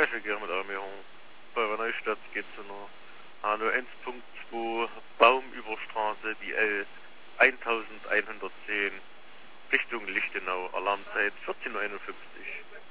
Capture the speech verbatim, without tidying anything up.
Fläche mit Armierung. Bei Neustadt geht zu einer H null eins Punkt zwei Baumüberstraße, die L elfhundertzehn, Richtung Lichtenau, Alarmzeit vierzehn Uhr einundfünfzig.